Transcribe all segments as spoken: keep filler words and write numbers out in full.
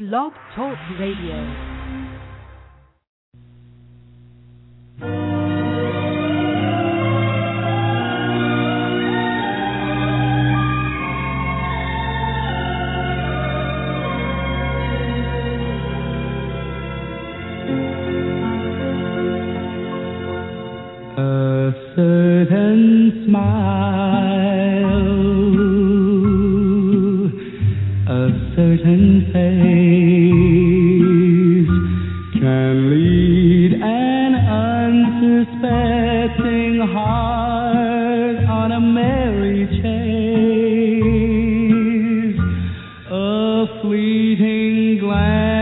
Blog Talk Radio. A certain smile, a certain face can lead an unsuspecting heart on a merry chase. A fleeting glance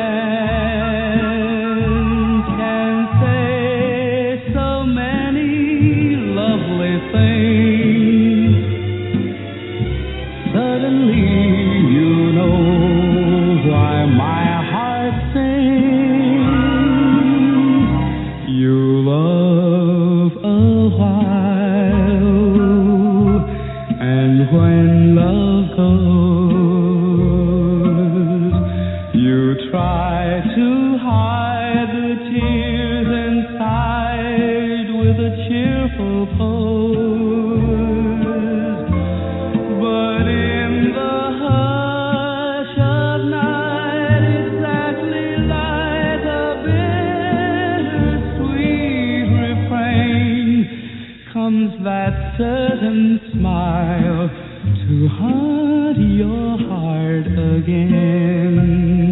certain smile to haunt your heart again.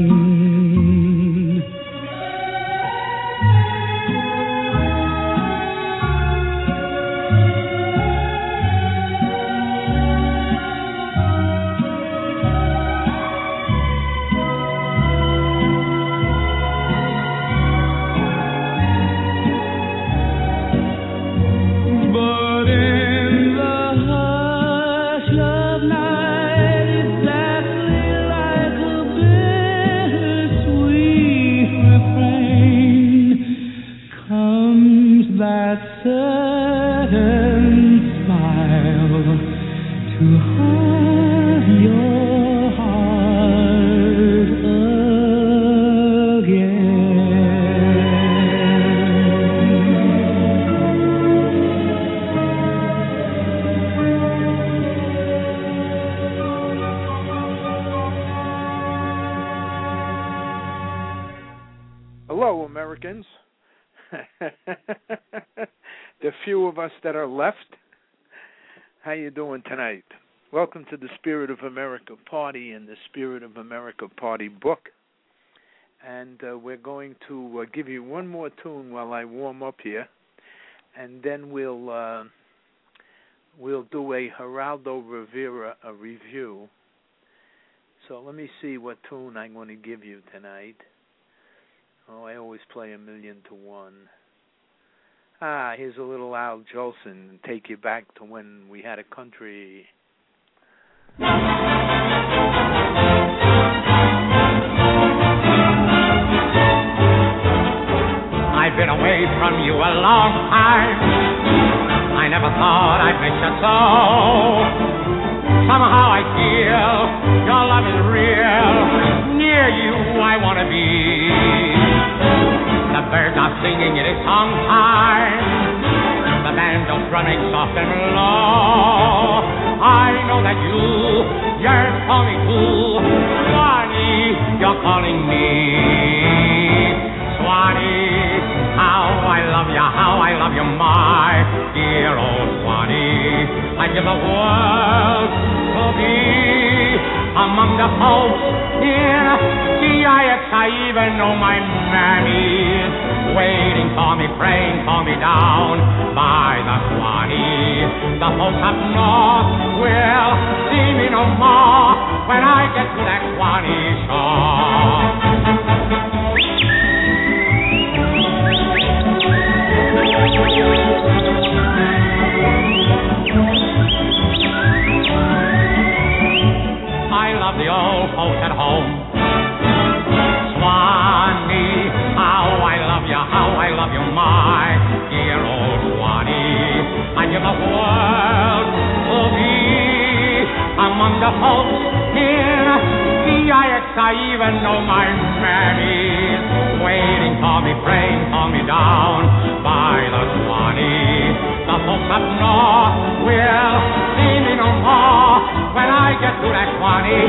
The few of us that are left, how you doing tonight? Welcome to the Spirit of America Party and the Spirit of America Party book. And uh, we're going to uh, give you one more tune while I warm up here, and then we'll uh, we'll do a Geraldo Rivera a review. So let me see what tune I'm going to give you tonight. Oh, I always play a million to one. Ah, here's a little Al Jolson, take you back to when we had a country. I've been away from you a long time. I never thought I'd miss you so. Somehow I feel your love is real. Near you I want to be. The birds are singing, it is song time. The banjo's running soft and low. I know that you yearn for me too. Swanee, you're calling me. Swanee, how I love you, how I love you, my dear old Swanee. I give the world to be among the folks in D I X. I even know my mammy's waiting for me, praying for me down by the Swanee. The folks up north will see me no more when I get to that Swanee shore. I love the old folks at home. Swanee, how I love you, how I love you, my dear old Swanee. I give the world to be among the folks in D I X. I I even know my mammy's waiting for me, praying for me down by the Swanee. The folks up north will see me no more when I get to that Swanee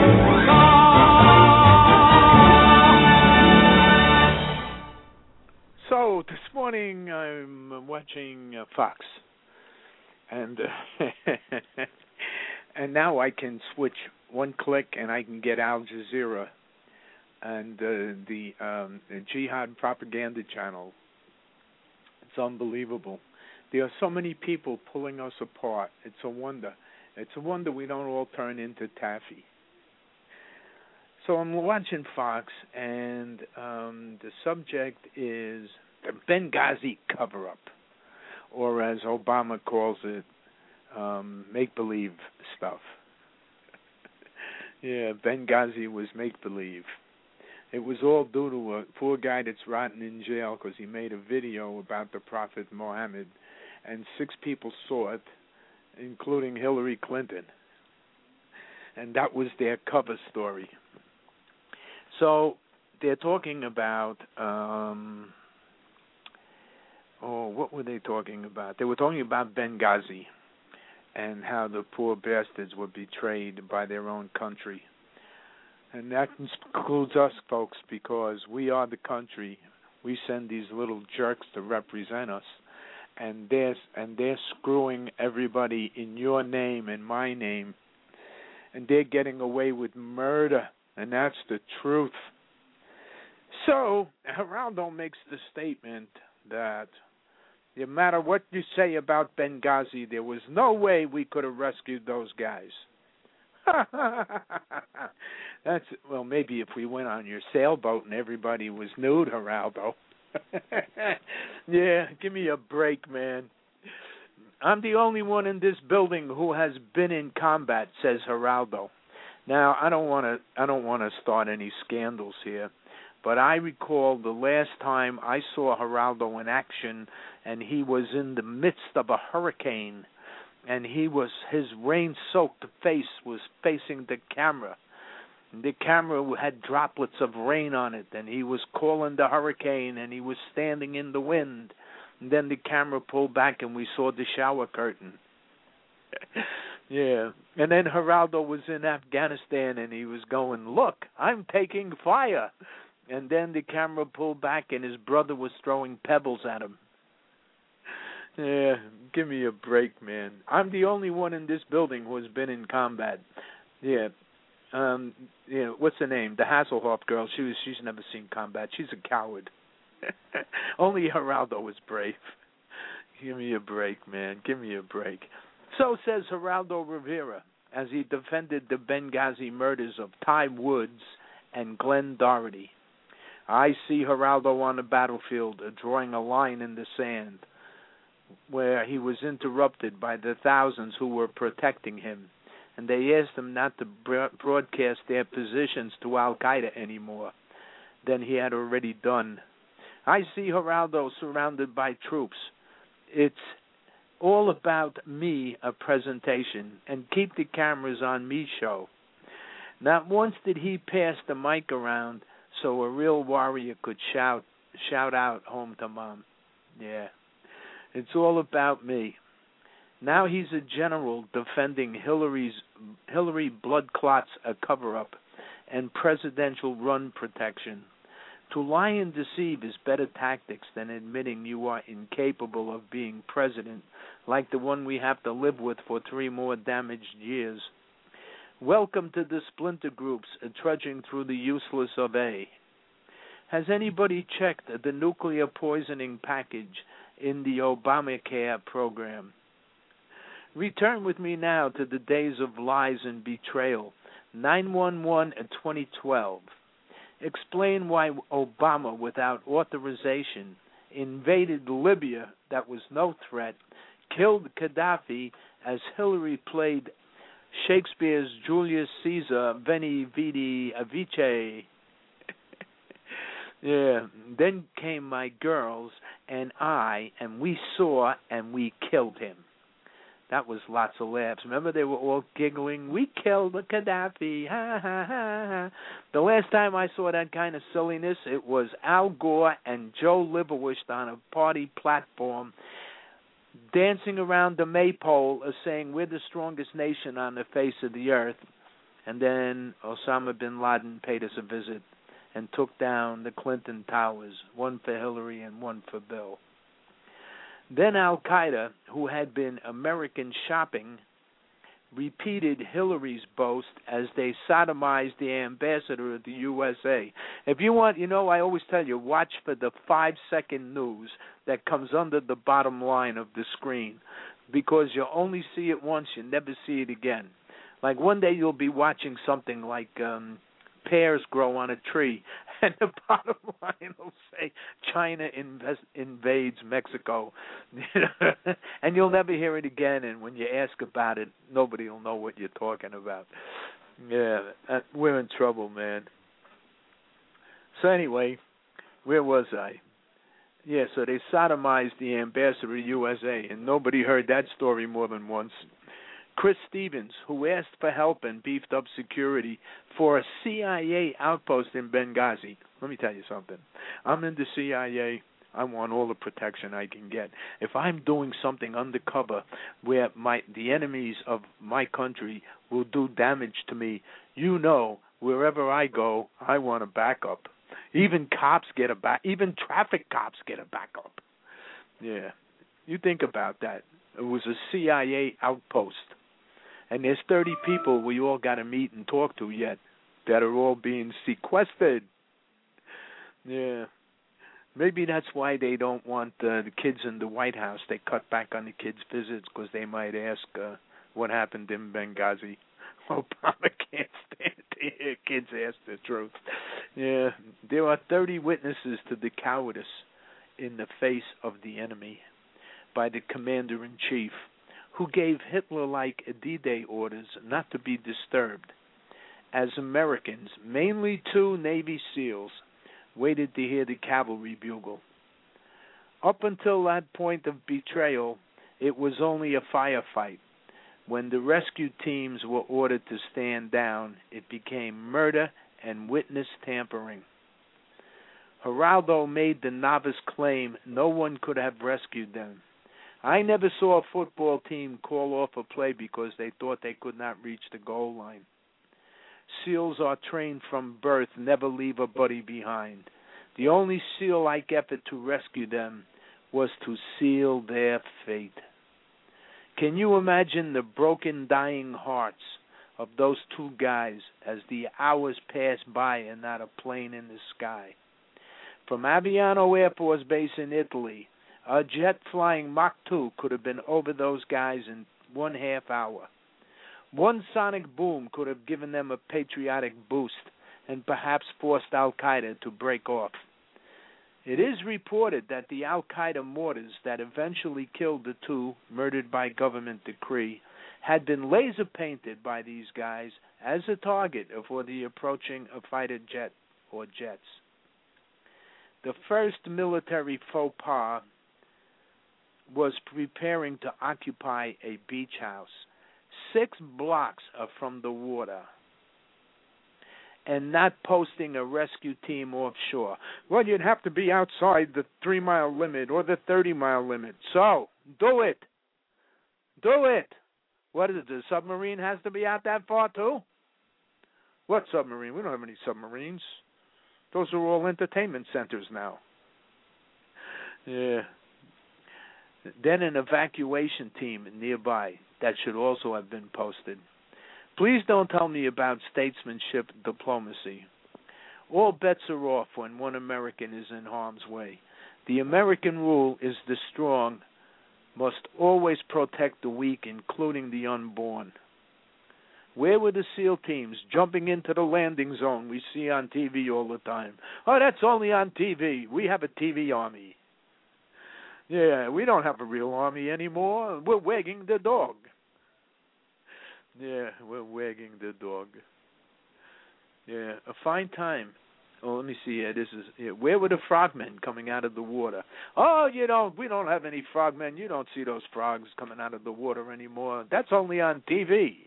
shore. So this morning I'm watching uh, Fox, and uh, and now I can switch one click and I can get Al Jazeera and uh, the, um, the Jihad propaganda channel. It's unbelievable. There are so many people pulling us apart. It's a wonder. It's a wonder we don't all turn into taffy. So I'm watching Fox, and um, the subject is the Benghazi cover-up, or as Obama calls it, um, make-believe stuff. Yeah, Benghazi was make-believe. It was all due to a poor guy that's rotting in jail because he made a video about the Prophet Muhammad, and six people saw it, including Hillary Clinton. And that was their cover story. So they're talking about, um, oh, what were they talking about? They were talking about Benghazi and how the poor bastards were betrayed by their own country. And that includes us, folks, because we are the country. We send these little jerks to represent us, and they're, and they're screwing everybody in your name and my name, and they're getting away with murder, and that's the truth. So Geraldo makes the statement that no matter what you say about Benghazi, there was no way we could have rescued those guys. That's, well, maybe if we went on your sailboat and everybody was nude, Geraldo. Yeah, give me a break, man. I'm the only one in this building who has been in combat, says Geraldo. Now, I don't want to I don't want to start any scandals here, but I recall the last time I saw Geraldo in action, and he was in the midst of a hurricane, and he was his rain-soaked face was facing the camera. The camera had droplets of rain on it, and he was calling the hurricane, and he was standing in the wind. And then the camera pulled back, and we saw the shower curtain. Yeah. And then Geraldo was in Afghanistan, and he was going, look, I'm taking fire. And then the camera pulled back, and his brother was throwing pebbles at him. Yeah, give me a break, man. I'm the only one in this building who has been in combat. Yeah. Um, yeah, what's her name? The Hasselhoff girl. She was. She's never seen combat. She's a coward. Only Geraldo was brave. Give me a break, man. Give me a break. So says Geraldo Rivera as he defended the Benghazi murders of Ty Woods and Glenn Doherty. I see Geraldo on the battlefield uh, drawing a line in the sand where he was interrupted by the thousands who were protecting him, and they asked him not to broadcast their positions to Al-Qaeda anymore than he had already done. I see Geraldo surrounded by troops. It's all about me, a presentation, and keep the cameras on me show. Not once did he pass the mic around so a real warrior could shout shout out home to mom. Yeah, it's all about me. Now he's a general defending Hillary's Hillary blood clots, a cover-up, and presidential run protection. To lie and deceive is better tactics than admitting you are incapable of being president, like the one we have to live with for three more damaged years. Welcome to the splinter groups trudging through the useless of A. Has anybody checked the nuclear poisoning package in the Obamacare program? Return with me now to the days of lies and betrayal, nine one one and twenty twelve. Explain why Obama, without authorization, invaded Libya that was no threat, killed Gaddafi as Hillary played Shakespeare's Julius Caesar, Veni Vidi Vici. Yeah. Then came my girls and I, and we saw and we killed him. That was lots of laughs. Remember, they were all giggling, "We killed the Gaddafi, ha, ha, ha, ha." The last time I saw that kind of silliness, it was Al Gore and Joe Liverwurst on a party platform dancing around the maypole uh, saying, "We're the strongest nation on the face of the earth." And then Osama bin Laden paid us a visit and took down the Clinton Towers, one for Hillary and one for Bill. Then Al-Qaeda, who had been American shopping, repeated Hillary's boast as they sodomized the ambassador of the U S A. If you want, you know, I always tell you, watch for the five-second news that comes under the bottom line of the screen, because you'll only see it once, you never see it again. Like one day you'll be watching something like um, pears grow on a tree, and the bottom line will say China invest, invades Mexico, and you'll never hear it again. And when you ask about it, nobody will know what you're talking about. Yeah, uh, we're in trouble, man. So anyway, where was I? Yeah, so they sodomized the ambassador of U S A, and nobody heard that story more than once. Chris Stevens, who asked for help and beefed up security for a C I A outpost in Benghazi. Let me tell you something. I'm in the C I A. I want all the protection I can get. If I'm doing something undercover where my the enemies of my country will do damage to me, you know, wherever I go, I want a backup. Even cops get a back. Even traffic cops get a backup. Yeah, you think about that. It was a C I A outpost. And there's thirty people we all got to meet and talk to yet that are all being sequestered. Yeah. Maybe that's why they don't want uh, the kids in the White House. They cut back on the kids' visits because they might ask uh, what happened in Benghazi. Obama can't stand to hear kids ask the truth. Yeah. There are thirty witnesses to the cowardice in the face of the enemy by the commander-in-chief, who gave Hitler-like D-Day orders not to be disturbed, as Americans, mainly two Navy SEALs, waited to hear the cavalry bugle. Up until that point of betrayal, it was only a firefight. When the rescue teams were ordered to stand down, it became murder and witness tampering. Geraldo made the novice claim no one could have rescued them. I never saw a football team call off a play because they thought they could not reach the goal line. SEALs are trained from birth, never leave a buddy behind. The only SEAL-like effort to rescue them was to seal their fate. Can you imagine the broken, dying hearts of those two guys as the hours passed by and not a plane in the sky? From Aviano Air Force Base in Italy, a jet flying Mach two could have been over those guys in one half hour. One sonic boom could have given them a patriotic boost and perhaps forced Al-Qaeda to break off. It is reported that the Al-Qaeda mortars that eventually killed the two, murdered by government decree, had been laser painted by these guys as a target for the approaching a fighter jet or jets. The first military faux pas was preparing to occupy a beach house six blocks from the water and not posting a rescue team offshore. Well, you'd have to be outside the three-mile limit or the thirty-mile limit. So, do it. Do it. What is it, the submarine has to be out that far too? What submarine? We don't have any submarines. Those are all entertainment centers now. Yeah. Then an evacuation team nearby that should also have been posted. Please don't tell me about statesmanship diplomacy. All bets are off when one American is in harm's way. The American rule is the strong must always protect the weak, including the unborn. Where were the SEAL teams jumping into the landing zone we see on T V all the time? Oh, that's only on T V. We have a T V army. Yeah, we don't have a real army anymore. We're wagging the dog. Yeah, we're wagging the dog. Yeah, a fine time oh, let me see here. This is here. Where were the frogmen coming out of the water? Oh, you don't. We don't have any frogmen. You don't see those frogs coming out of the water anymore. That's only on T V.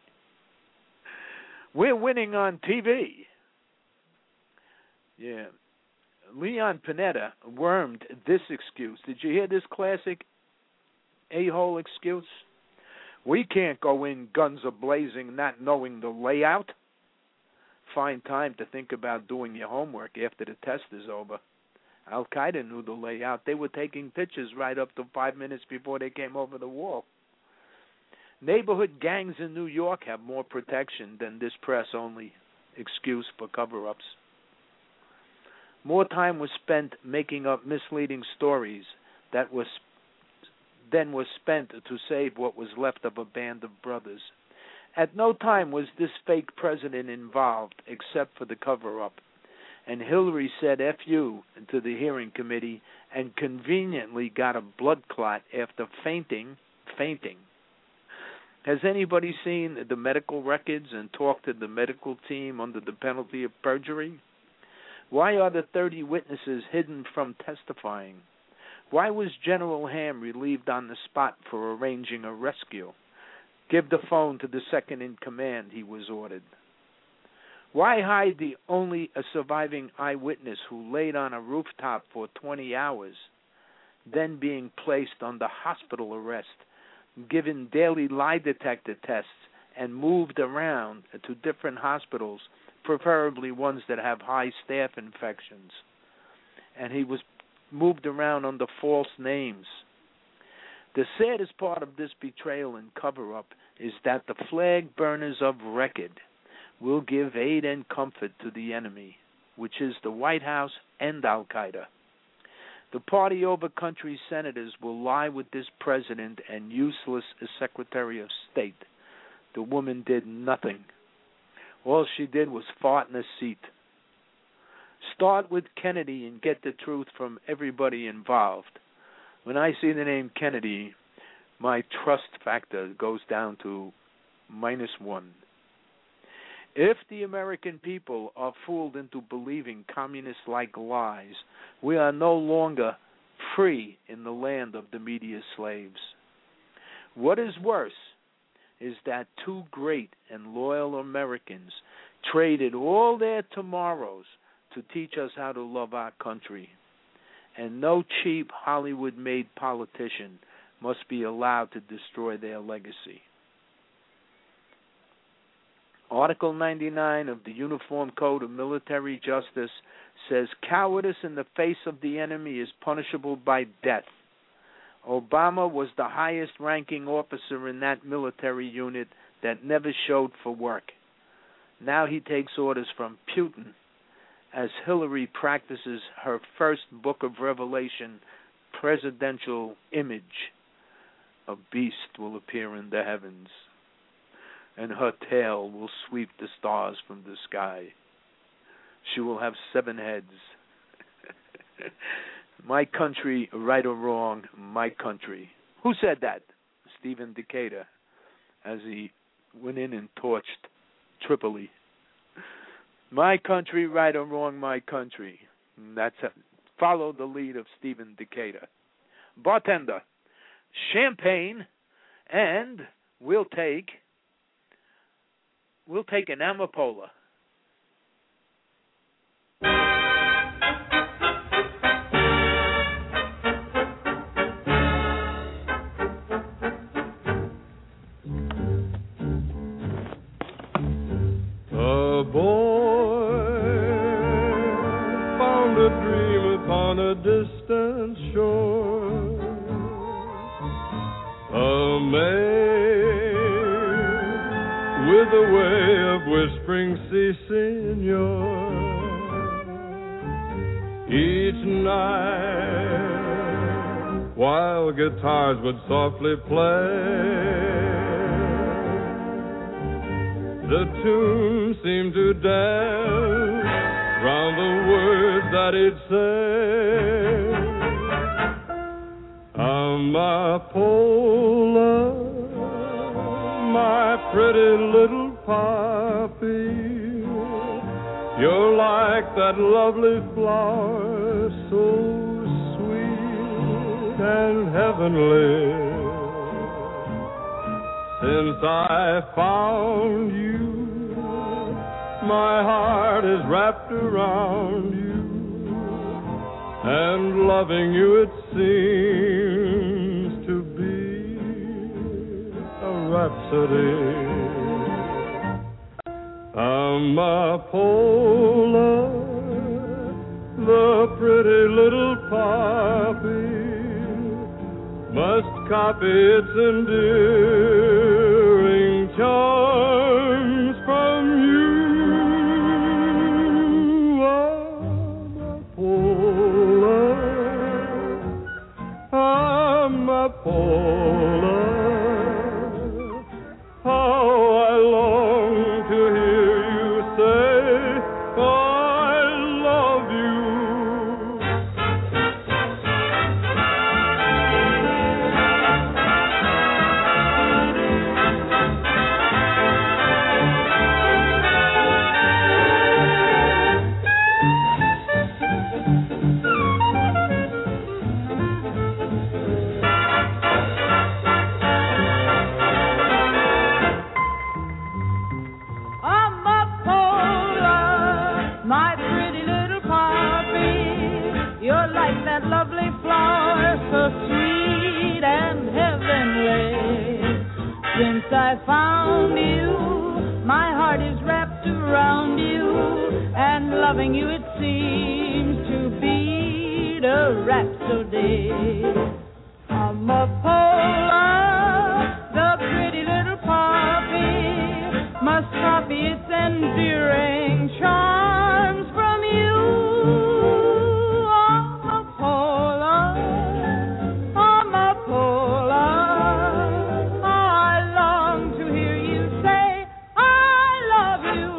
We're winning on T V. Yeah. Leon Panetta wormed this excuse. Did you hear this classic a-hole excuse? We can't go in guns a-blazing not knowing the layout. Find time to think about doing your homework after the test is over. Al-Qaeda knew the layout. They were taking pictures right up to five minutes before they came over the wall. Neighborhood gangs in New York have more protection than this press-only excuse for cover-ups. More time was spent making up misleading stories that was than was spent to save what was left of a band of brothers. At no time was this fake president involved except for the cover-up, and Hillary said F U to the hearing committee and conveniently got a blood clot after fainting, fainting. Has anybody seen the medical records and talked to the medical team under the penalty of perjury? Why are the thirty witnesses hidden from testifying? Why was General Ham relieved on the spot for arranging a rescue? Give the phone to the second in command, he was ordered. Why hide the only a surviving eyewitness who laid on a rooftop for twenty hours, then being placed under hospital arrest, given daily lie detector tests, and moved around to different hospitals, preferably ones that have high staph infections? And he was moved around under false names. The saddest part of this betrayal and cover-up is that the flag burners of record will give aid and comfort to the enemy, which is the White House and Al-Qaeda. The party over country senators will lie with this president and useless Secretary of State. The woman did nothing. All she did was fart in a seat. Start with Kennedy and get the truth from everybody involved. When I see the name Kennedy, my trust factor goes down to minus one. If the American people are fooled into believing communist-like lies, we are no longer free in the land of the media slaves. What is worse is that two great and loyal Americans traded all their tomorrows to teach us how to love our country. And no cheap Hollywood-made politician must be allowed to destroy their legacy. Article ninety-nine of the Uniform Code of Military Justice says cowardice in the face of the enemy is punishable by death. Obama was the highest-ranking officer in that military unit that never showed for work. Now he takes orders from Putin, as Hillary practices her first book of Revelation presidential image. A beast will appear in the heavens, and her tail will sweep the stars from the sky. She will have seven heads. My country, right or wrong, my country. Who said that? Stephen Decatur, as he went in and torched Tripoli. My country, right or wrong, my country. That's a, follow the lead of Stephen Decatur. Bartender, champagne, and we'll take we'll take an Amapola. A boy found a dream upon a distant shore. A maid with a way of whispering, "Si, senor." Each night, while guitars would softly play, the tune seemed to dance round the words that he'd say. Amapola, my pretty little poppy, You're like that lovely flower, so sweet and heavenly. Since I found you, my heart is wrapped around you, and loving you it seems to be a rhapsody. Amapola, the pretty little poppy, must copy its endearing charms from you. Amapola, Amapola, how I long to hear you say, I love you. Amapola, my pretty little poppy, you're like that lovely flower, so sweet and heavenly. Since I found you, my heart is wrapped around you, and loving you it seems to be the rhapsody. Amapola, the pretty little poppy, must copy its endearing charms from you. Amapola, Amapola, I long to hear you say, I love you.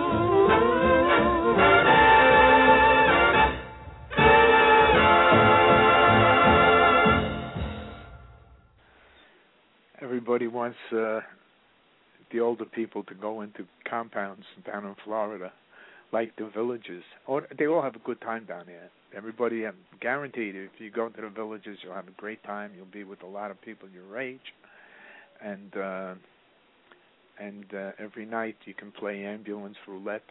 Everybody wants uh, the older people to go into compounds down in Florida, like the villages. Or they all have a good time down there. Everybody, I'm guaranteed, if you go to the villages, you'll have a great time. You'll be with a lot of people your age, and uh, and uh, every night you can play ambulance roulette.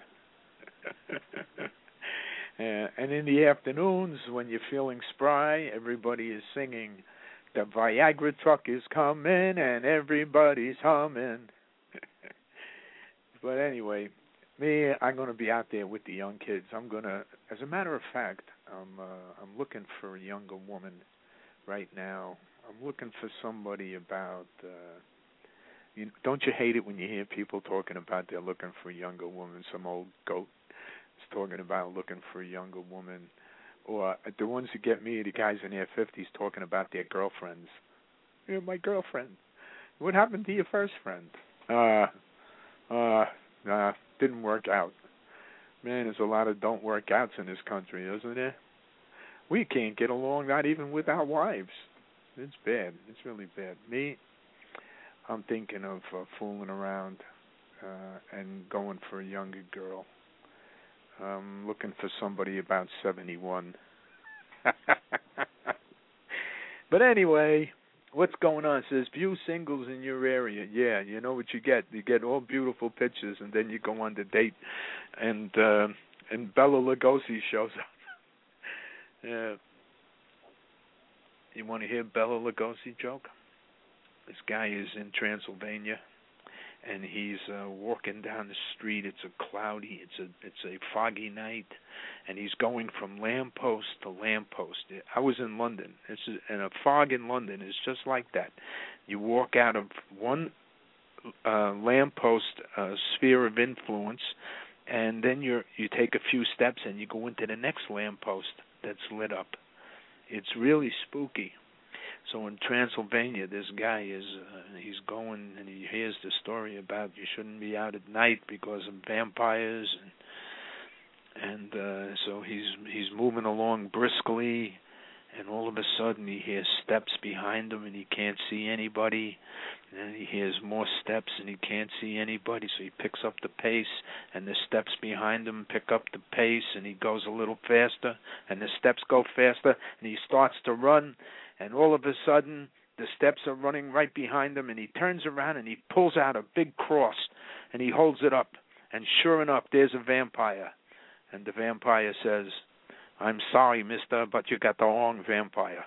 uh, and in the afternoons, when you're feeling spry, everybody is singing, "The Viagra truck is coming, and everybody's humming." But anyway, me, I'm going to be out there with the young kids. I'm going to, as a matter of fact, I'm uh, I'm looking for a younger woman right now. I'm looking for somebody about, uh, you, don't you hate it when you hear people talking about they're looking for a younger woman? Some old goat is talking about looking for a younger woman. Or the ones who get me, the guys in their fifties talking about their girlfriends. You're my girlfriend. What happened to your first friend? Uh... Uh, nah, didn't work out. Man, there's a lot of don't work outs in this country, isn't there? We can't get along, not even with our wives. It's bad. It's really bad. Me, I'm thinking of uh, fooling around uh, and going for a younger girl. I'm looking for somebody about seventy-one. But anyway, what's going on? It says, view singles in your area. Yeah, you know what you get. You get all beautiful pictures, and then you go on the date, and uh, and Bela Lugosi shows up. Yeah. You want to hear Bela Lugosi joke? This guy is in Transylvania, and he's uh, walking down the street. It's a cloudy, it's a it's a foggy night, and he's going from lamppost to lamppost. I was in London, it's a, and a fog in London is just like that. You walk out of one uh, lamppost uh, sphere of influence, and then you you take a few steps and you go into the next lamppost that's lit up. It's really spooky. So in Transylvania, this guy is, uh, he's going and he hears the story about you shouldn't be out at night because of vampires. And, and uh, so he's he's moving along briskly, and all of a sudden he hears steps behind him, and he can't see anybody. And then he hears more steps, and he can't see anybody, so he picks up the pace, and the steps behind him pick up the pace, and he goes a little faster, and the steps go faster, and he starts to run, and all of a sudden the steps are running right behind him, and he turns around, and he pulls out a big cross, and he holds it up, and sure enough, there's a vampire. And the vampire says, "I'm sorry, mister, but you got the wrong vampire."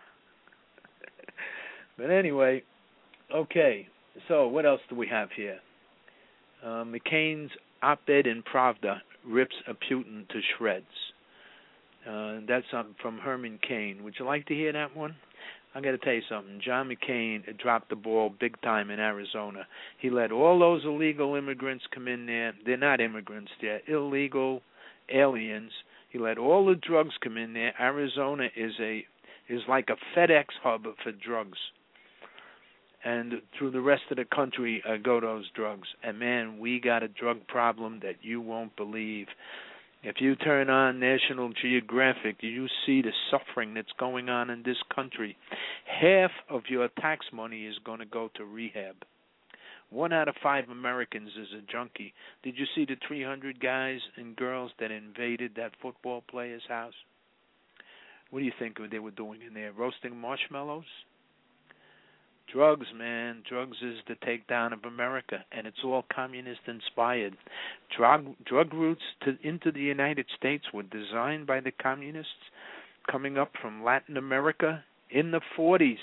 But anyway, okay, so what else do we have here? Uh, McCain's op-ed in Pravda rips a Putin to shreds. Uh, that's um, from Herman Cain. Would you like to hear that one? I got to tell you something. John McCain dropped the ball big time in Arizona. He let all those illegal immigrants come in there. They're not immigrants. They're illegal aliens. He let all the drugs come in there. Arizona is a is like a FedEx hub for drugs. And through the rest of the country uh, go those drugs. And, man, we got a drug problem that you won't believe. If you turn on National Geographic, you see the suffering that's going on in this country. Half of your tax money is going to go to rehab. One out of five Americans is a junkie. Did you see the three hundred guys and girls that invaded that football player's house? What do you think they were doing in there? Roasting marshmallows? Drugs, man. Drugs is the takedown of America, and it's all communist-inspired. Drug drug routes to, into the United States were designed by the communists coming up from Latin America in the forties.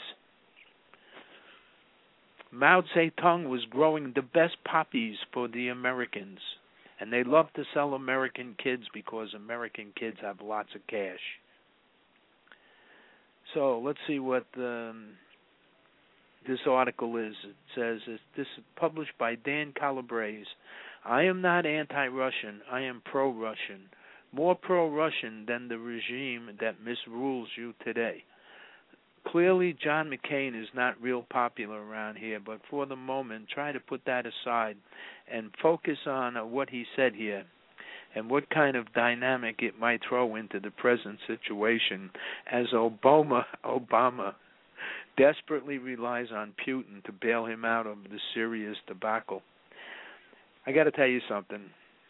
Mao Zedong was growing the best poppies for the Americans, and they love to sell American kids because American kids have lots of cash. So let's see what um, this article is. It says, this is published by Dan Calabrese. I am not anti-Russian. I am pro-Russian. More pro-Russian than the regime that misrules you today. Clearly, John McCain is not real popular around here, but for the moment, try to put that aside and focus on uh, what he said here and what kind of dynamic it might throw into the present situation as Obama, Obama desperately relies on Putin to bail him out of the serious debacle. I got to tell you something.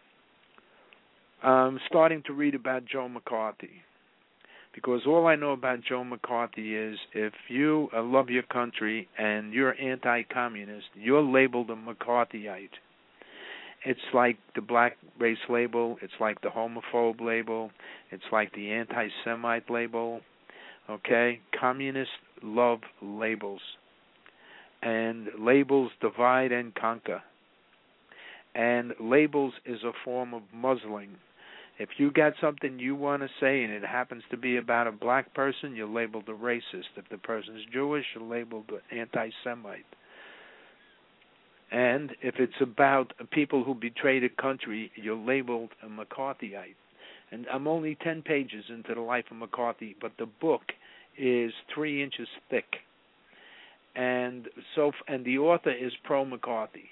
I'm starting to read about Joe McCarthy. Because all I know about Joe McCarthy is if you uh, love your country and you're anti-communist, you're labeled a McCarthyite. It's like the black race label. It's like the homophobe label. It's like the anti-Semite label. Okay? Communists love labels. And labels divide and conquer. And labels is a form of muzzling. If you got something you want to say and it happens to be about a black person, you're labeled a racist. If the person's Jewish, you're labeled an anti-Semite. And if it's about people who betrayed a country, you're labeled a McCarthyite. And I'm only ten pages into the life of McCarthy, but the book is three inches thick. And so, and the author is pro-McCarthy.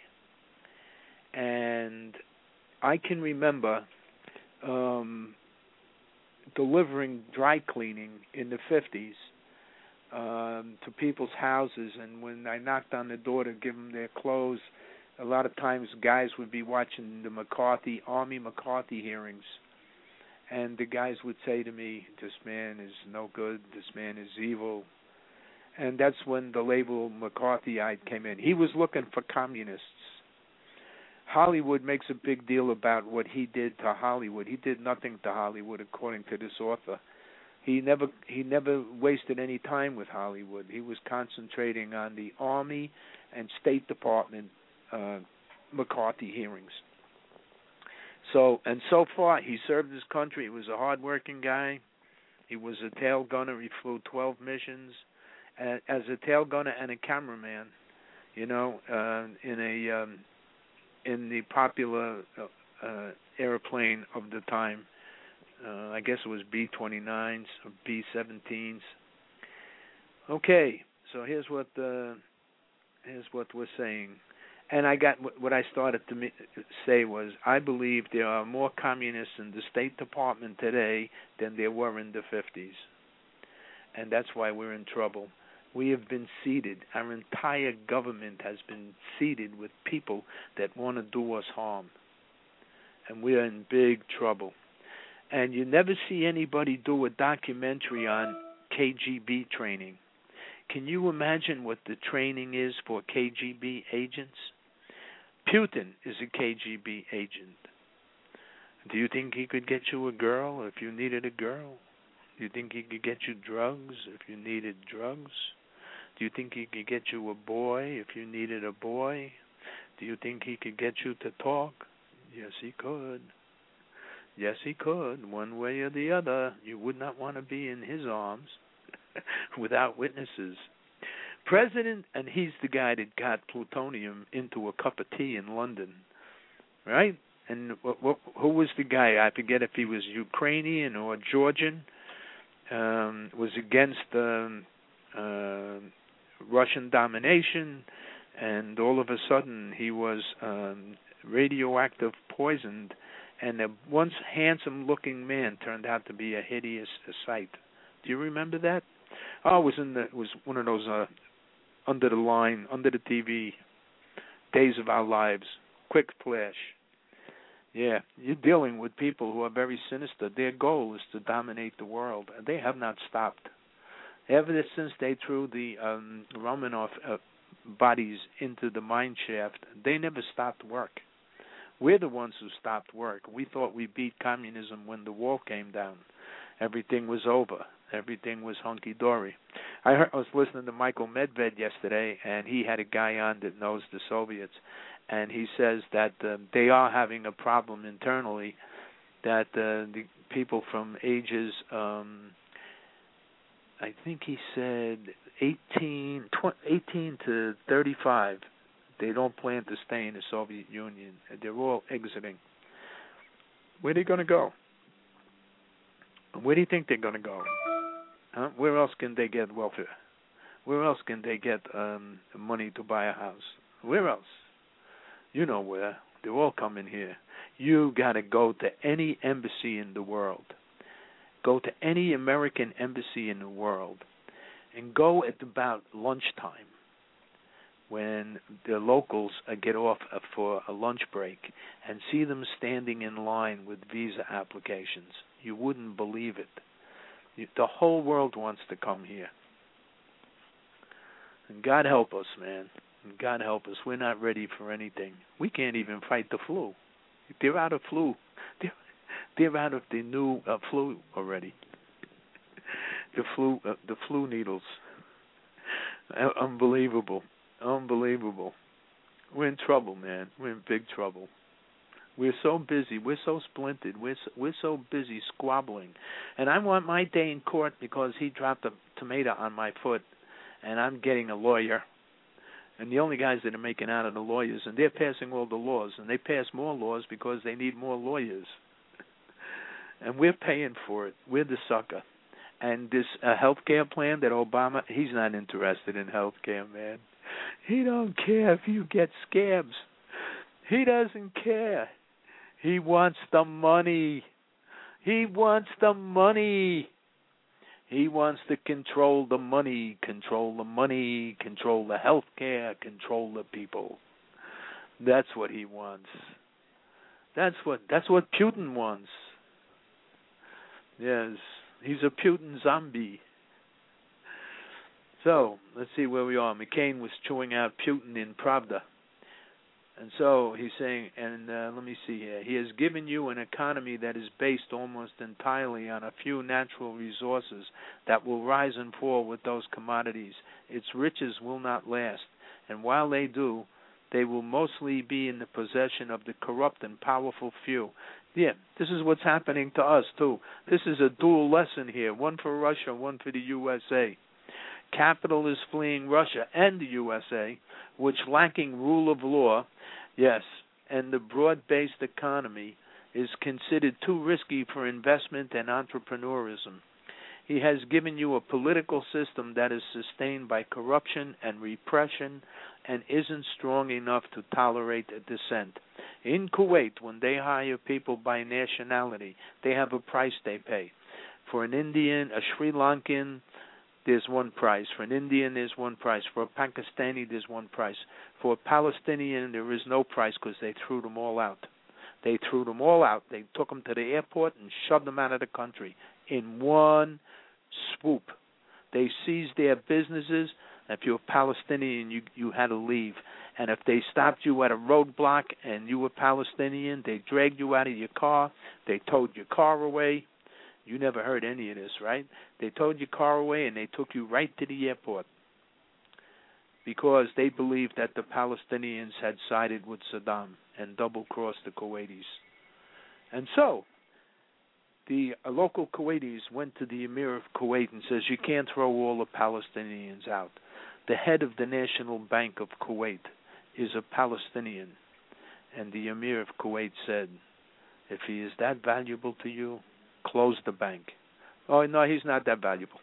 And I can remember Um, delivering dry cleaning in the fifties um, to people's houses, and when I knocked on the door to give them their clothes, a lot of times guys would be watching the McCarthy, Army McCarthy hearings, and the guys would say to me, "This man is no good, this man is evil," and that's when the label McCarthyite came in. He was looking for communists. Hollywood makes a big deal about what he did to Hollywood. He did nothing to Hollywood, according to this author. He never he never wasted any time with Hollywood. He was concentrating on the Army and State Department uh, McCarthy hearings. So and so far, he served his country. He was a hard-working guy. He was a tail gunner. He flew twelve missions uh, as a tail gunner and a cameraman. You know, uh, in a um, in the popular uh, uh, airplane of the time. Uh, I guess it was B twenty-nines or B seventeens. Okay, so here's what uh, here's what we're saying. And I got what I started to say was I believe there are more communists in the State Department today than there were in the fifties. and that's why we're in trouble. We have been seeded. Our entire government has been seeded with people that want to do us harm, and we're in big trouble. And you never see anybody do a documentary on K G B training. Can you imagine what the training is for K G B agents? Putin is a K G B agent. Do you think he could get you a girl if you needed a girl? Do you think he could get you drugs if you needed drugs? Do you think he could get you a boy if you needed a boy? Do you think he could get you to talk? Yes, he could. Yes, he could. One way or the other, you would not want to be in his arms without witnesses. President, and he's the guy that got plutonium into a cup of tea in London, right? And what, what, who was the guy? I forget if he was Ukrainian or Georgian. Um, was against um, uh, Russian domination, and all of a sudden he was um, radioactive poisoned, and a once handsome-looking man turned out to be a hideous sight. Do you remember that? Oh, it was in the it was one of those uh, under the line, under the T V, Days of Our Lives, quick flash. Yeah, you're dealing with people who are very sinister. Their goal is to dominate the world, and they have not stopped. Ever since they threw the um, Romanov uh, bodies into the mine shaft, they never stopped work. We're the ones who stopped work. We thought we beat communism when the wall came down. Everything was over. Everything was hunky-dory. I, heard, I was listening to Michael Medved yesterday, and he had a guy on that knows the Soviets, and he says that uh, they are having a problem internally, that uh, the people from ages, um, I think he said eighteen, twenty, eighteen to thirty-five, they don't plan to stay in the Soviet Union. They're all exiting. Where are they going to go? Where do you think they're going to go? Huh? Where else can they get welfare? Where else can they get um, money to buy a house? Where else? You know where. They're all coming here. You got to go to any embassy in the world. Go to any American embassy in the world and go at about lunchtime when the locals uh, get off uh, for a lunch break and see them standing in line with visa applications. You wouldn't believe it. You, the whole world wants to come here. And God help us, man. And God help us. We're not ready for anything. We can't even fight the flu. They're out of flu. They're, they're out of the new uh, flu already. The flu, uh, the flu needles. Uh, unbelievable. Unbelievable. We're in trouble, man. We're in big trouble. We're so busy. We're so splintered. We're so, we're so busy squabbling. And I want my day in court because he dropped a tomato on my foot, and I'm getting a lawyer. And the only guys that are making out are the lawyers, and they're passing all the laws, and they pass more laws because they need more lawyers. And we're paying for it. We're the sucker. And this uh, health care plan that Obama, he's not interested in health care, man. He don't care if you get scabs. He doesn't care. He wants the money. He wants the money. He wants to control the money, control the money, control the health care, control the people. That's what he wants. That's what that's what Putin wants. Yes, he's a Putin zombie. So, let's see where we are. McCain was chewing out Putin in Pravda. And so he's saying, and uh, let me see here, he has given you an economy that is based almost entirely on a few natural resources that will rise and fall with those commodities. Its riches will not last, and while they do, they will mostly be in the possession of the corrupt and powerful few. Yeah, this is what's happening to us, too. This is a dual lesson here, one for Russia, one for the U S A. Capital is fleeing Russia and the U S A, which, lacking rule of law, yes, and the broad-based economy, is considered too risky for investment and entrepreneurism. He has given you a political system that is sustained by corruption and repression and isn't strong enough to tolerate a dissent. In Kuwait, when they hire people by nationality, they have a price they pay. For an Indian, a Sri Lankan, there's one price. For an Indian, there's one price. For a Pakistani, there's one price. For a Palestinian, there is no price because they threw them all out. They threw them all out. They took them to the airport and shoved them out of the country in one swoop. They seized their businesses. If you're a Palestinian, you you had to leave. And if they stopped you at a roadblock and you were Palestinian, they dragged you out of your car. They towed your car away. You never heard any of this, right? They towed your car away and they took you right to the airport because they believed that the Palestinians had sided with Saddam and double-crossed the Kuwaitis. And so the uh, local Kuwaitis went to the Emir of Kuwait and says, you can't throw all the Palestinians out. The head of the National Bank of Kuwait is a Palestinian. And the Emir of Kuwait said, if he is that valuable to you, close the bank. Oh, no, he's not that valuable.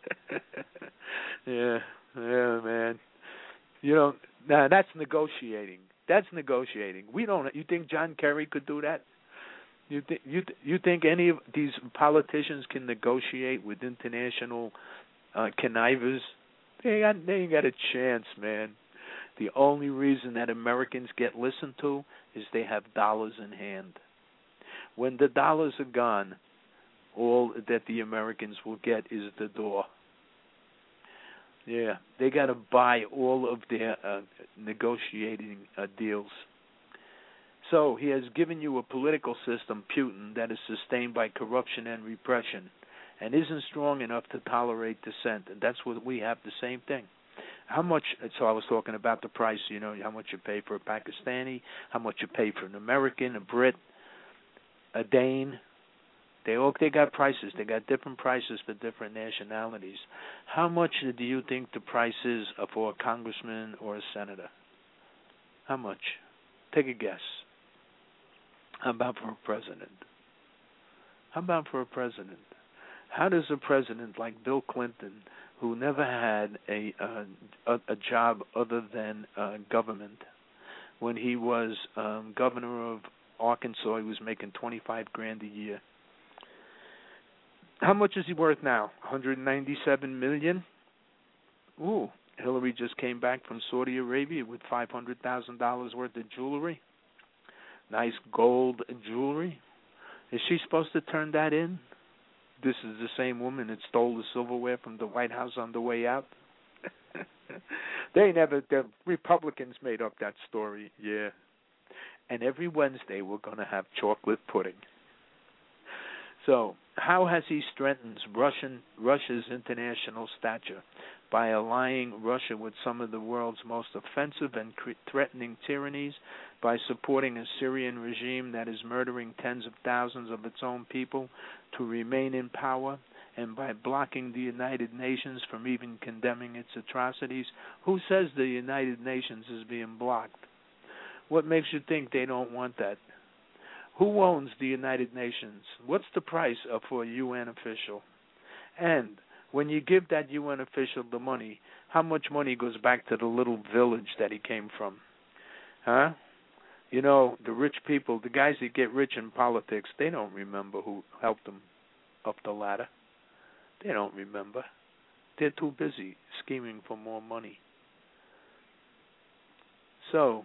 yeah, yeah, man. You know, nah, that's negotiating. That's negotiating. We don't. You think John Kerry could do that? You think you th- you think any of these politicians can negotiate with international uh, connivers? They ain't got, they ain't got a chance, man. The only reason that Americans get listened to is they have dollars in hand. When the dollars are gone, all that the Americans will get is the door. Yeah, they got to buy all of their uh, negotiating uh, deals. So he has given you a political system, Putin, that is sustained by corruption and repression and isn't strong enough to tolerate dissent. And that's what we have, the same thing. How much, so I was talking about the price, you know, how much you pay for a Pakistani, how much you pay for an American, a Brit, a Dane. They all they got prices. They got different prices for different nationalities. How much do you think the price is for a congressman or a senator? How much? Take a guess. How about for a president? How about for a president? How does a president like Bill Clinton, who never had a uh, a, a job other than uh, government, when he was um, governor of Arkansas, he was making twenty-five grand a year. How much is he worth now? one hundred ninety-seven million dollars. Ooh, Hillary just came back from Saudi Arabia with five hundred thousand dollars worth of jewelry. Nice gold jewelry. Is she supposed to turn that in? This is the same woman that stole the silverware from the White House on the way out. They never, the Republicans made up that story, yeah. And every Wednesday we're going to have chocolate pudding. So, how has he strengthened Russian Russia's international stature? By allying Russia with some of the world's most offensive and cre- threatening tyrannies, by supporting a Syrian regime that is murdering tens of thousands of its own people to remain in power, and by blocking the United Nations from even condemning its atrocities. Who says the United Nations is being blocked? What makes you think they don't want that? Who owns the United Nations? What's the price for a U N official? And when you give that U N official the money, how much money goes back to the little village that he came from? Huh? You know, the rich people, the guys that get rich in politics, they don't remember who helped them up the ladder. They don't remember. They're too busy scheming for more money. So,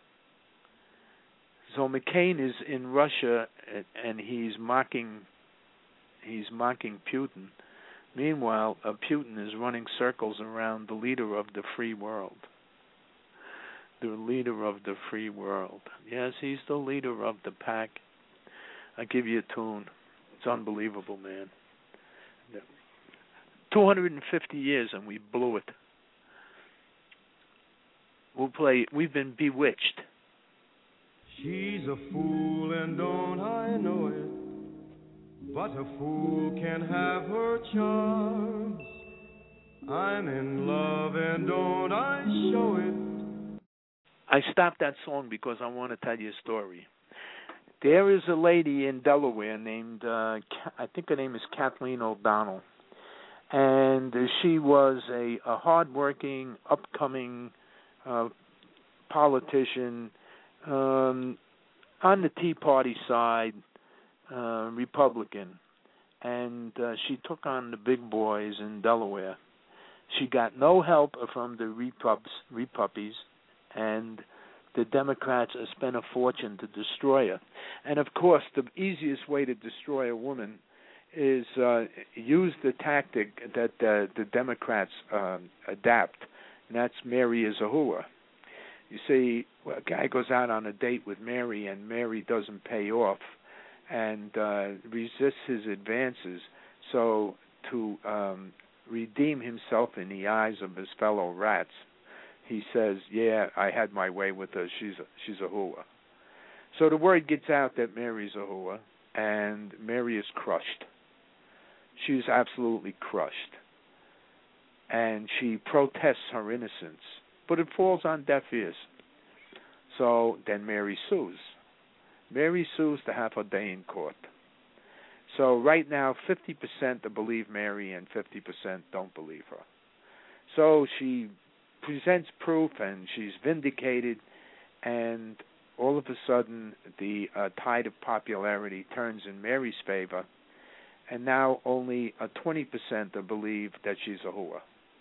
so McCain is in Russia and he's mocking, he's mocking Putin. Meanwhile, uh, Putin is running circles around the leader of the free world. The leader of the free world. Yes, he's the leader of the pack. I give you a tune. It's unbelievable, man. two hundred fifty years and we blew it. We'll play, we've been bewitched. She's a fool and don't I know it, but a fool can have her charms. I'm in love and don't I show it. I stopped that song because I want to tell you a story. There is a lady in Delaware named, uh, I think her name is Kathleen O'Donnell, and she was a, a hard-working, upcoming uh, politician um, on the Tea Party side, uh, Republican, and uh, she took on the big boys in Delaware, She got no help from the Repubs, Repuppies, and the Democrats spent a fortune to destroy her. And, of course, the easiest way to destroy a woman is uh, use the tactic that uh, the Democrats um, adapt, and that's Mary is a whore. You see, well, a guy goes out on a date with Mary, and Mary doesn't pay off and uh, resists his advances. So to um, redeem himself in the eyes of his fellow rats, he says, yeah, I had my way with her. She's a, she's a whore. So the word gets out that Mary's a whore, and Mary is crushed. She's absolutely crushed. And she protests her innocence, but it falls on deaf ears. So then Mary sues. Mary sues to have her day in court. So right now, fifty percent believe Mary and fifty percent don't believe her. So she presents proof, and she's vindicated, and all of a sudden the uh, tide of popularity turns in Mary's favor, and now only uh, twenty percent believe that she's a whore.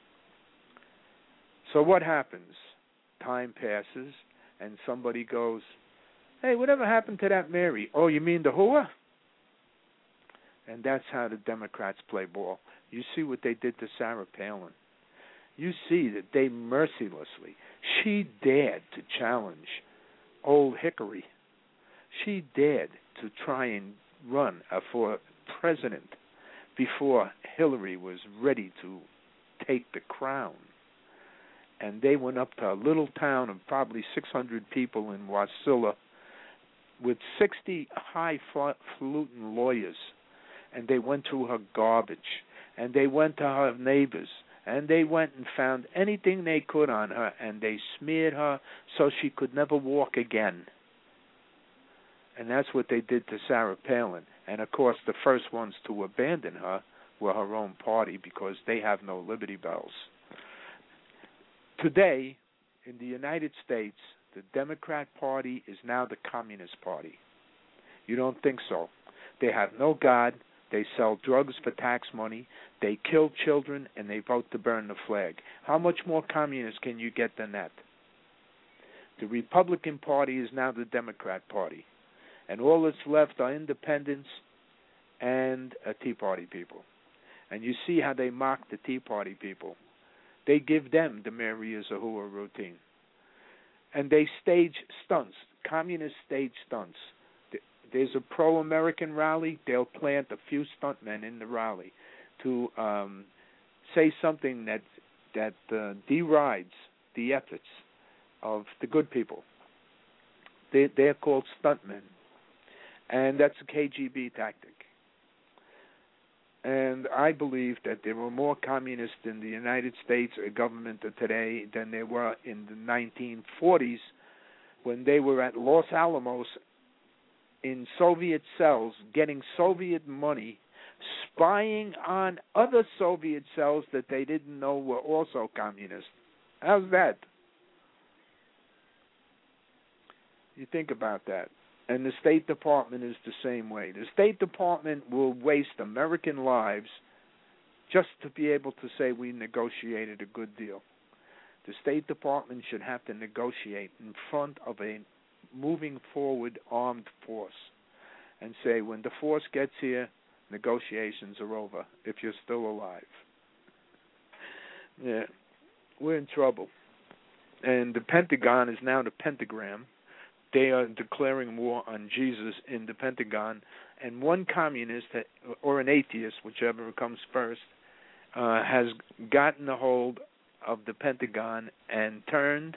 So what happens? Time passes, and somebody goes, hey, whatever happened to that Mary? Oh, you mean the whore? And that's how the Democrats play ball. You see what they did to Sarah Palin. You see that they mercilessly, she dared to challenge old Hickory. She dared to try and run uh, for president before Hillary was ready to take the crown. And they went up to a little town of probably six hundred people in Wasilla with sixty highfalutin lawyers, and they went through her garbage, and they went to her neighbors, and they went and found anything they could on her, and they smeared her so she could never walk again. And that's what they did to Sarah Palin. And, of course, the first ones to abandon her were her own party, because they have no Liberty Bells. Today, in the United States, the Democrat Party is now the Communist Party. You don't think so? They have no God. They sell drugs for tax money. They kill children, and they vote to burn the flag. How much more communist can you get than that? The Republican Party is now the Democrat Party, and all that's left are independents and uh, Tea Party people. And you see how they mock the Tea Party people. They give them the Mary is a whore routine. And they stage stunts, communist stage stunts. There's a pro-American rally, they'll plant a few stuntmen in the rally to um, say something that that uh, derides the efforts of the good people. They, they're called stuntmen. And that's a K G B tactic. And I believe that there were more communists in the United States government today than there were in the nineteen forties when they were at Los Alamos in Soviet cells getting Soviet money, spying on other Soviet cells that they didn't know were also communist. How's that? You think about that. And the State Department is the same way. The State Department will waste American lives just to be able to say we negotiated a good deal. The State Department should have to negotiate in front of a moving forward armed force and say, when the force gets here, negotiations are over if you're still alive. Yeah, we're in trouble. And the Pentagon is now the pentagram. They are declaring war on Jesus in the Pentagon, and one communist or an atheist, whichever comes first, uh, has gotten a hold of the Pentagon and turned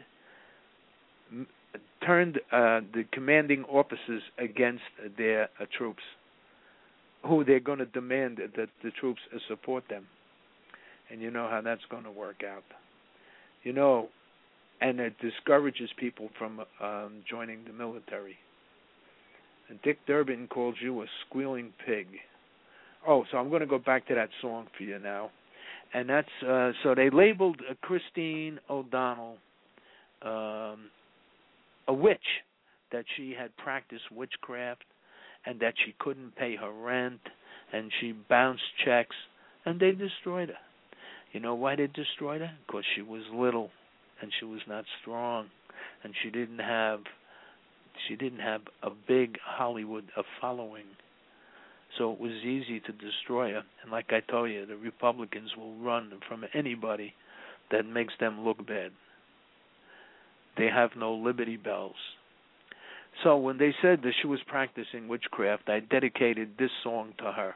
turned uh, the commanding officers against their uh, troops, who they're going to demand that the troops uh, support them. And you know how that's going to work out. You know, and it discourages people from um, joining the military. And Dick Durbin calls you a squealing pig. Oh, so I'm going to go back to that song for you now. And that's, uh, so they labeled uh, Christine O'Donnell um, a witch, that she had practiced witchcraft and that she couldn't pay her rent and she bounced checks, and they destroyed her. You know why they destroyed her? Because she was little, and she was not strong, and she didn't have she didn't have a big Hollywood a following. So it was easy to destroy her. And like I told you, the Republicans will run from anybody that makes them look bad. They have no Liberty Bells. So when they said that she was practicing witchcraft, I dedicated this song to her.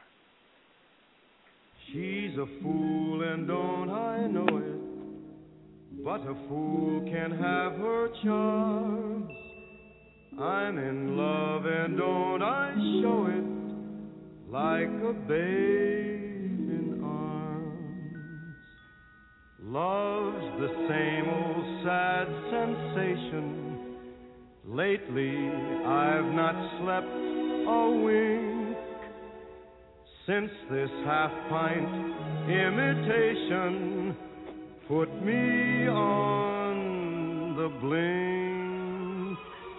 She's a fool and don't I know it, but a fool can have her charms. I'm in love and don't I show it, like a babe in arms. Love's the same old sad sensation. Lately I've not slept a wink since this half-pint imitation put me on the blink.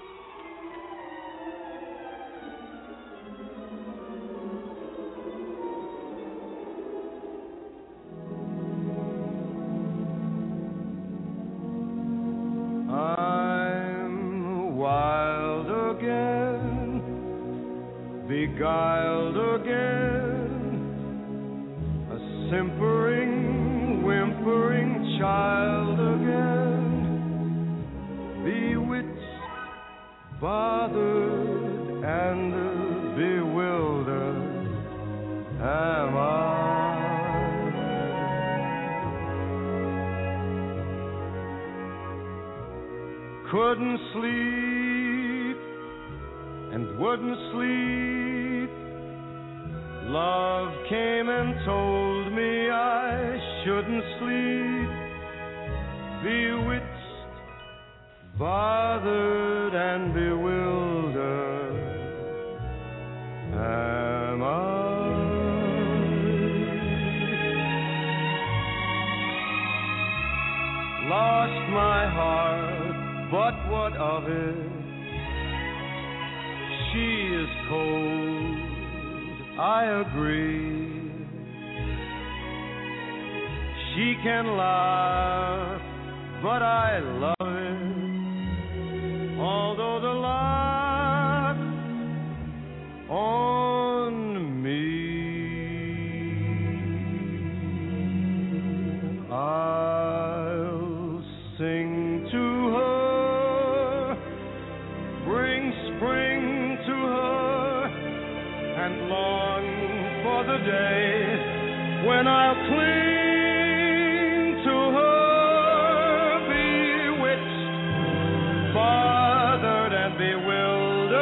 I'm wild again, beguiled again, simpering, whimpering child again, bewitched, bothered, and bewildered am I. Couldn't sleep and wouldn't sleep. Love came and told me I shouldn't sleep. Bewitched, bothered, and bewildered am I. Lost my heart, but what of it? She is cold, I agree. She can laugh, but I love it, although the laugh on me. I'll sing to her, bring spring to her, and long for the day when I'll cling to her, bewitched, bothered, and bewildered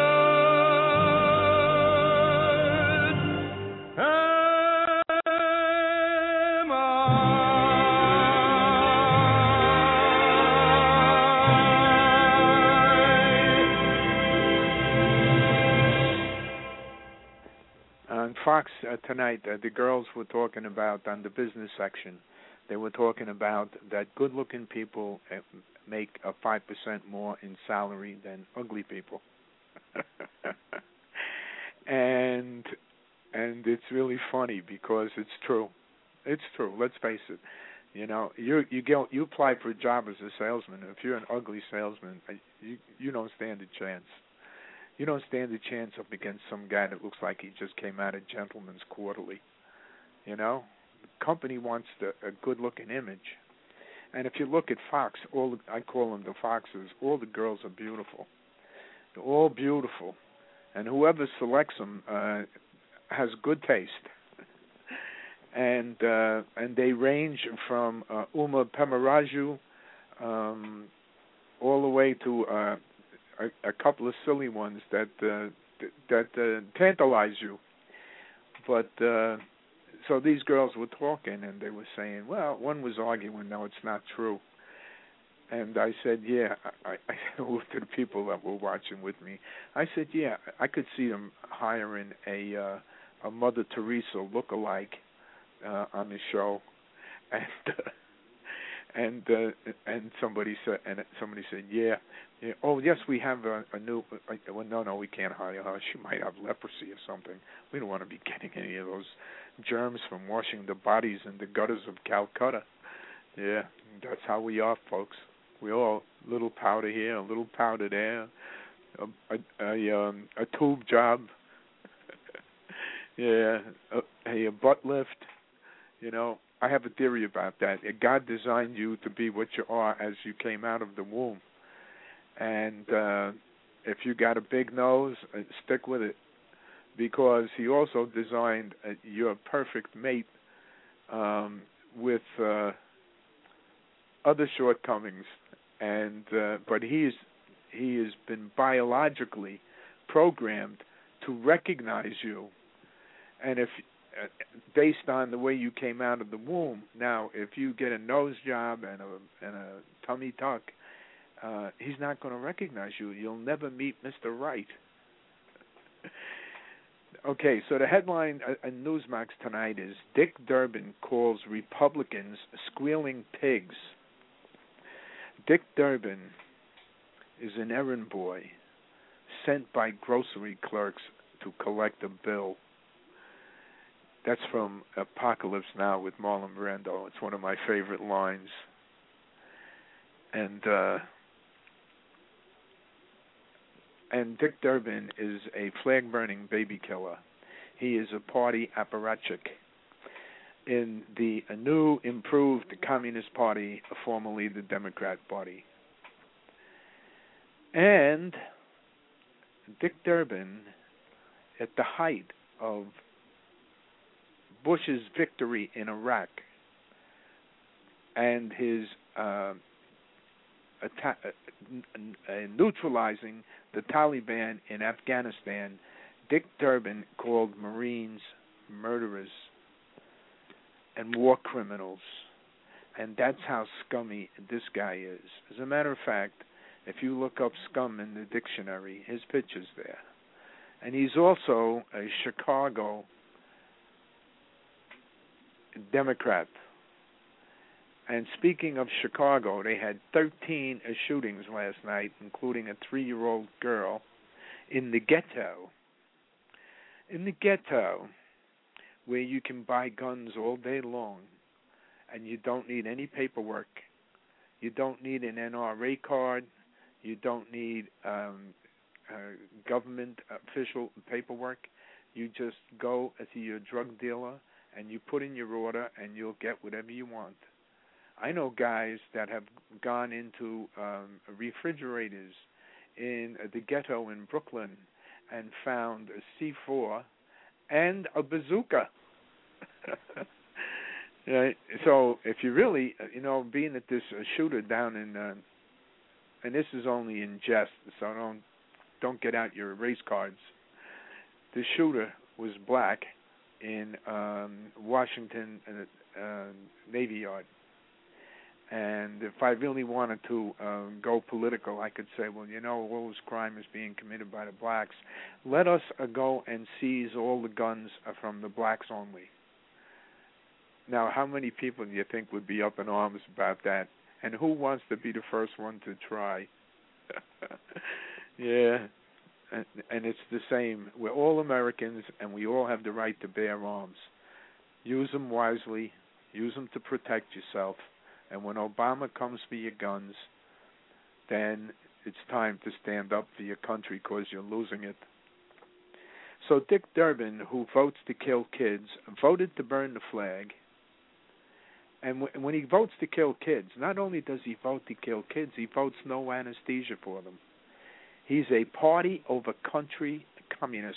am I. On Fox uh, tonight, uh, the girls were talking about, on the business section, they were talking about that good-looking people uh, make a five percent more in salary than ugly people. and and it's really funny because it's true. It's true. Let's face it. You know, you you get you apply for a job as a salesman. If you're an ugly salesman, you you don't stand a chance. You don't stand a chance up against some guy that looks like he just came out of Gentleman's Quarterly. You know, the company wants the, a good-looking image. And if you look at Fox, all the, I call them the Foxes, all the girls are beautiful. They're all beautiful. And whoever selects them uh, has good taste. and uh, and they range from uh, Uma Pemaraju um, all the way to uh, a, a couple of silly ones that uh, that uh, tantalize you. But uh, so these girls were talking, and they were saying, well, one was arguing, no, it's not true. And I said, yeah, I, I looked at the people that were watching with me. I said, yeah, I could see them hiring a uh, a Mother Teresa look-alike uh, on the show, and uh, and uh, and somebody said, and somebody said, yeah, yeah. Oh, yes, we have a, a new. Uh, well, no, no, we can't hire her. She might have leprosy or something. We don't want to be getting any of those germs from washing the bodies in the gutters of Calcutta. Yeah, that's how we are, folks. We all a little powder here, a little powder there, a a, a, um, a tube job. yeah, a, a butt lift. You know. I have a theory about that. God designed you to be what you are as you came out of the womb. And uh, if you got a big nose, uh, stick with it. Because he also designed uh, your perfect mate um, with uh, other shortcomings. And uh, but he's he has been biologically programmed to recognize you. And if Uh, based on the way you came out of the womb. Now, if you get a nose job and a and a tummy tuck, uh, he's not going to recognize you. You'll never meet Mister Right. Okay, so the headline uh, in Newsmax tonight is Dick Durbin calls Republicans squealing pigs. Dick Durbin is an errand boy sent by grocery clerks to collect a bill. That's from Apocalypse Now with Marlon Brando. It's one of my favorite lines. And uh, and Dick Durbin is a flag-burning baby killer. He is a party apparatchik in the a new, improved Communist Party, formerly the Democrat Party. And Dick Durbin, at the height of Bush's victory in Iraq and his uh, atta- uh, neutralizing the Taliban in Afghanistan, Dick Durbin called Marines murderers and war criminals. And that's how scummy this guy is. As a matter of fact, if you look up scum in the dictionary, his picture's there. And he's also a Chicago Democrat. And speaking of Chicago, they had thirteen shootings last night, including a three-year-old girl in the ghetto. In the ghetto, where you can buy guns all day long, and you don't need any paperwork. You don't need an N R A card. You don't need um, uh, government official paperwork. You just go to your drug dealer and you put in your order, and you'll get whatever you want. I know guys that have gone into um, refrigerators in the ghetto in Brooklyn and found a C four and a bazooka. Right? So if you really, you know, being that this uh, shooter down in, uh, and this is only in jest, so don't don't get out your race cards. The shooter was black in um, Washington uh, Navy Yard. And if I really wanted to uh, go political, I could say, well, you know, all this crime is being committed by the blacks. Let us uh, go and seize all the guns uh, from the blacks only. Now, how many people do you think would be up in arms about that? And who wants to be the first one to try? Yeah. And, and it's the same. We're all Americans, and we all have the right to bear arms. Use them wisely. Use them to protect yourself. And when Obama comes for your guns, then it's time to stand up for your country because you're losing it. So Dick Durbin, who votes to kill kids, voted to burn the flag. And w- when he votes to kill kids, not only does he vote to kill kids, he votes no anesthesia for them. He's a party over country communist.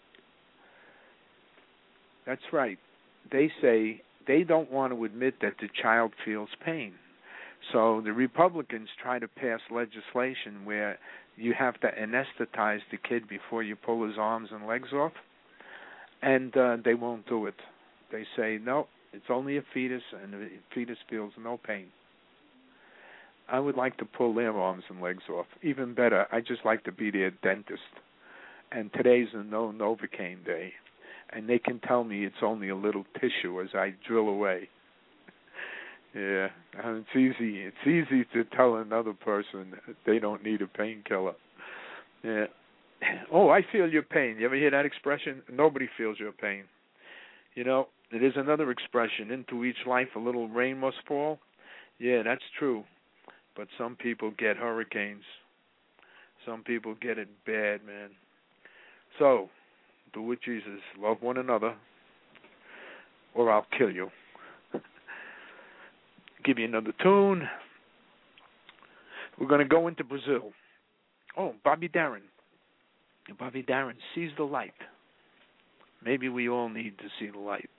That's right. They say they don't want to admit that the child feels pain. So the Republicans try to pass legislation where you have to anesthetize the kid before you pull his arms and legs off, and uh, they won't do it. They say, no, it's only a fetus, and the fetus feels no pain. I would like to pull their arms and legs off. Even better, I just like to be their dentist. And today's a no Novocaine day, and they can tell me it's only a little tissue as I drill away. Yeah, and it's easy. It's easy to tell another person that they don't need a painkiller. Yeah. Oh, I feel your pain. You ever hear that expression? Nobody feels your pain. You know, there's another expression, into each life a little rain must fall. Yeah, that's true. But some people get hurricanes. Some people get it bad, man. So, do with Jesus. Love one another, or I'll kill you. Give you another tune. We're going to go into Brazil. Oh, Bobby Darin. Bobby Darin sees the light. Maybe we all need to see the light.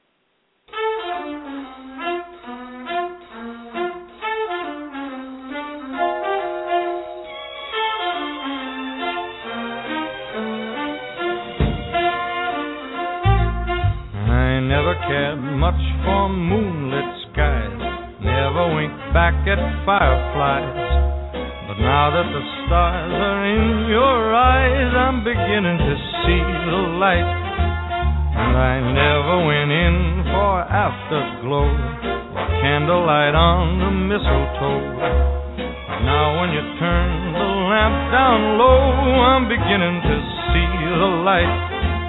I never cared much for moonlit skies, never winked back at fireflies. But now that the stars are in your eyes, I'm beginning to see the light. And I never went in for afterglow or candlelight on the mistletoe. But now when you turn the lamp down low, I'm beginning to see the light.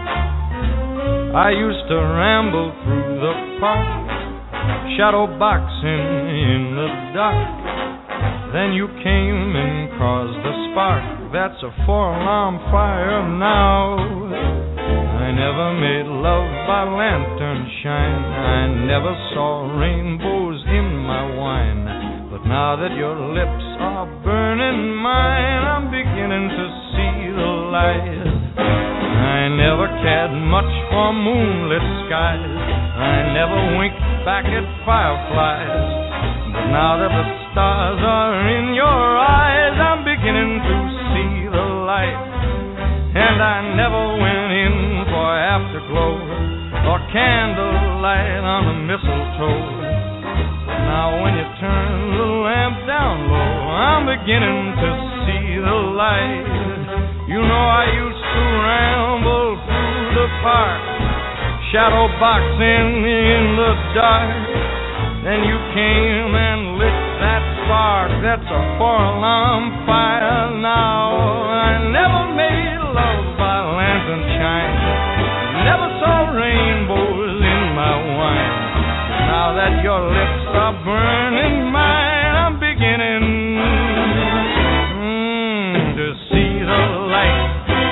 I used to ramble through the park, shadow boxing in the dark. Then you came and caused the spark. That's a four-alarm fire now. I never made love by lantern shine. I never saw rainbows in my wine. But now that your lips are burning mine, I'm beginning to see the light. I never cared much for moonlit skies. I never winked back at fireflies. But now that the stars are in your eyes, I'm beginning to see the light. And I never went in for afterglow or candlelight on the mistletoe. But now when you turn the lamp down low, I'm beginning to see the light. You know I used to ramble through the park, shadow boxing in the dark. Then you came and lit that spark. That's a four-alarm fire now. I never made love by lantern shine. Never saw rainbows in my wine. Now that your lips are burning mine, I'm beginning mm, to see the light.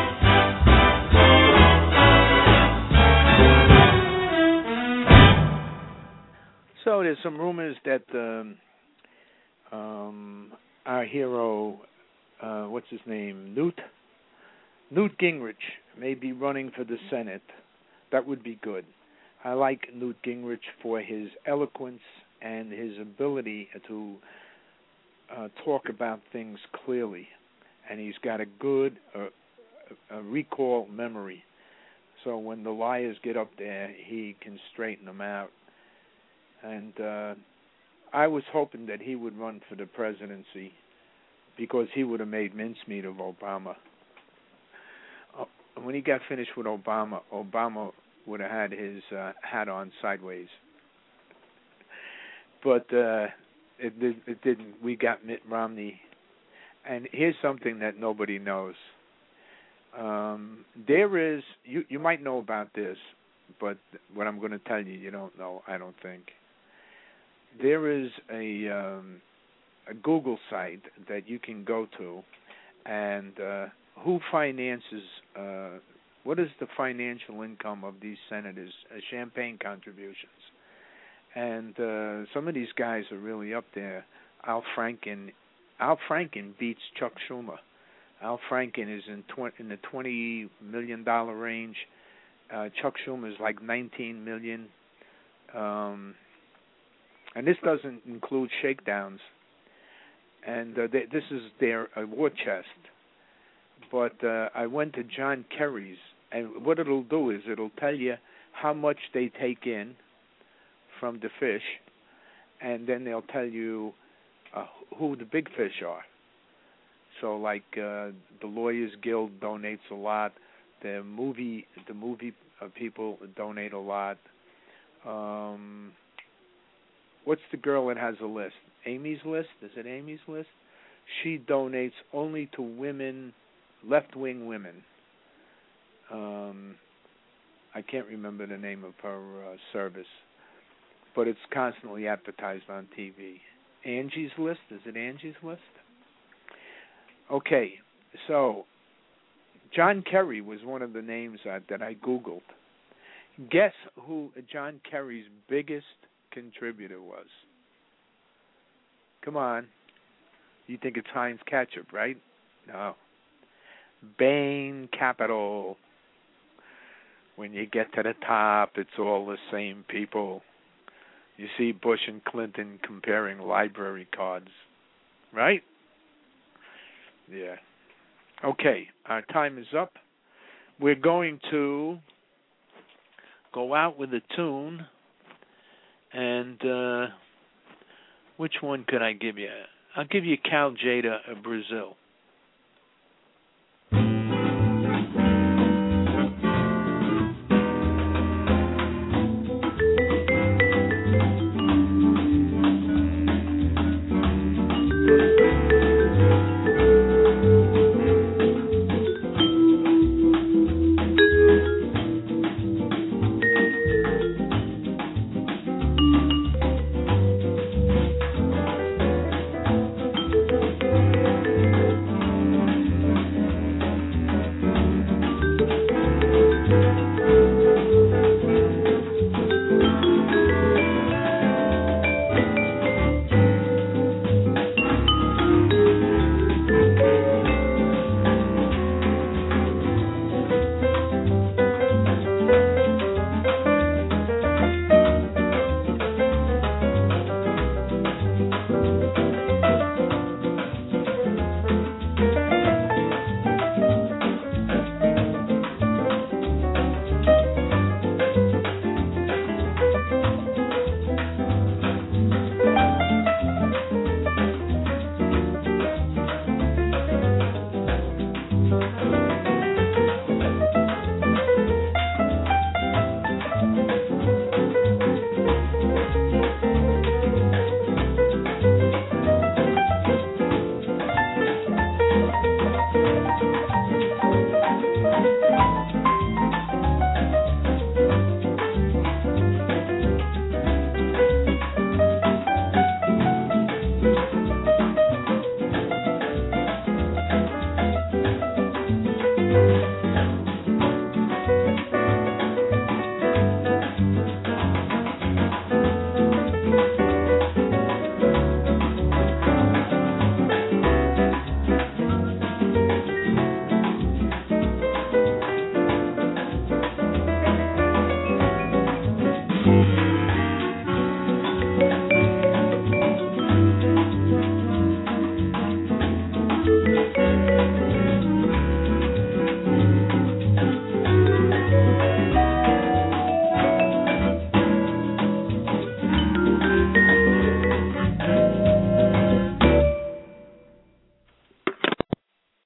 So there's some rumors that um, um, our hero, uh, what's his name, Newt, Newt Gingrich may be running for the Senate. That would be good. I like Newt Gingrich for his eloquence and his ability to uh, talk about things clearly, and he's got a good uh, a recall memory. So when the liars get up there, he can straighten them out. And uh, I was hoping that he would run for the presidency because he would have made mincemeat of Obama. Uh, when he got finished with Obama, Obama would have had his uh, hat on sideways. But uh, it, it, it didn't. We got Mitt Romney. And here's something that nobody knows. Um, there is, you, you might know about this, but what I'm going to tell you, you don't know, I don't think. There is a, um, a Google site that you can go to, and uh, who finances, uh, what is the financial income of these senators, uh, champagne contributions. And uh, some of these guys are really up there. Al Franken, Al Franken beats Chuck Schumer. Al Franken is in, tw- in the twenty million dollars range. Uh, Chuck Schumer is like nineteen million dollars. Um, and this doesn't include shakedowns. And uh, they, this is their uh, war chest. But uh, I went to John Kerry's, and what it'll do is it'll tell you how much they take in from the fish, and then they'll tell you uh, who the big fish are. So, like uh, the Lawyers Guild donates a lot. The movie, the movie uh, people donate a lot. Um, what's the girl that has a list? Amy's List? Is it Amy's List? She donates only to women, left-wing women. Um, I can't remember the name of her uh, service, but it's constantly advertised on T V. Angie's List? Is it Angie's List? Okay, so John Kerry was one of the names that, that I Googled. Guess who John Kerry's biggest contributor was? Come on. You think it's Heinz Ketchup, right? No. Bain Capital. When you get to the top, it's all the same people. You see Bush and Clinton comparing library cards, right? Yeah. Okay, our time is up. We're going to go out with a tune, and uh, which one could I give you? I'll give you Cal Jada of Brazil.